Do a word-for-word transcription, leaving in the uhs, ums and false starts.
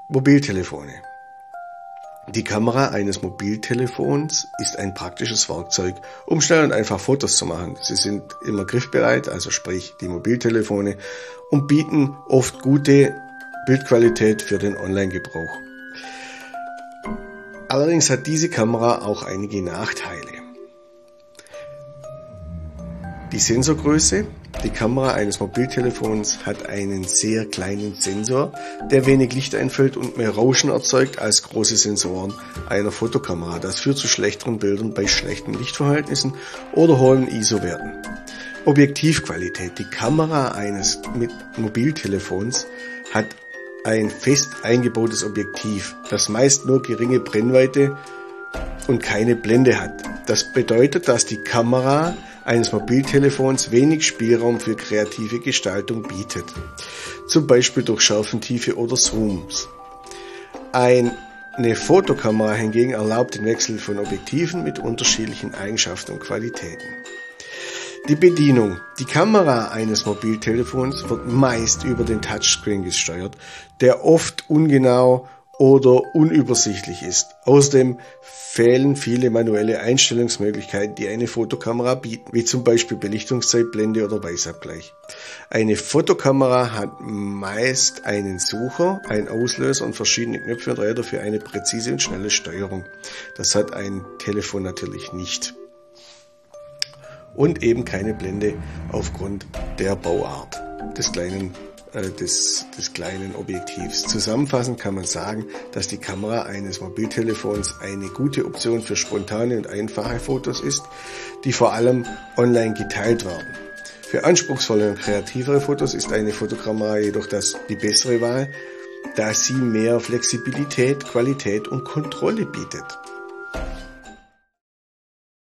Mobiltelefone. Die Kamera eines Mobiltelefons ist ein praktisches Werkzeug, um schnell und einfach Fotos zu machen. Sie sind immer griffbereit, also sprich die Mobiltelefone, und bieten oft gute Bildqualität für den Online-Gebrauch. Allerdings hat diese Kamera auch einige Nachteile. Die Sensorgröße. Die Kamera eines Mobiltelefons hat einen sehr kleinen Sensor, der wenig Licht einfällt und mehr Rauschen erzeugt als große Sensoren einer Fotokamera. Das führt zu schlechteren Bildern bei schlechten Lichtverhältnissen oder hohen I S O-Werten. Objektivqualität. Die Kamera eines Mobiltelefons hat ein fest eingebautes Objektiv, das meist nur geringe Brennweite und keine Blende hat. Das bedeutet, dass die Kamera eines Mobiltelefons wenig Spielraum für kreative Gestaltung bietet, zum Beispiel durch Schärfentiefe oder Zooms. Eine Fotokamera hingegen erlaubt den Wechsel von Objektiven mit unterschiedlichen Eigenschaften und Qualitäten. Die Bedienung. Die Kamera eines Mobiltelefons wird meist über den Touchscreen gesteuert, der oft ungenau oder unübersichtlich ist. Außerdem fehlen viele manuelle Einstellungsmöglichkeiten, die eine Fotokamera bieten, wie zum Beispiel Belichtungszeit, Blende oder Weißabgleich. Eine Fotokamera hat meist einen Sucher, einen Auslöser und verschiedene Knöpfe und Räder für eine präzise und schnelle Steuerung. Das hat ein Telefon natürlich nicht. Und eben keine Blende aufgrund der Bauart des kleinen Des, des kleinen Objektivs. Zusammenfassend kann man sagen, dass die Kamera eines Mobiltelefons eine gute Option für spontane und einfache Fotos ist, die vor allem online geteilt werden. Für anspruchsvolle und kreativere Fotos ist eine Fotokamera jedoch das, die bessere Wahl, da sie mehr Flexibilität, Qualität und Kontrolle bietet.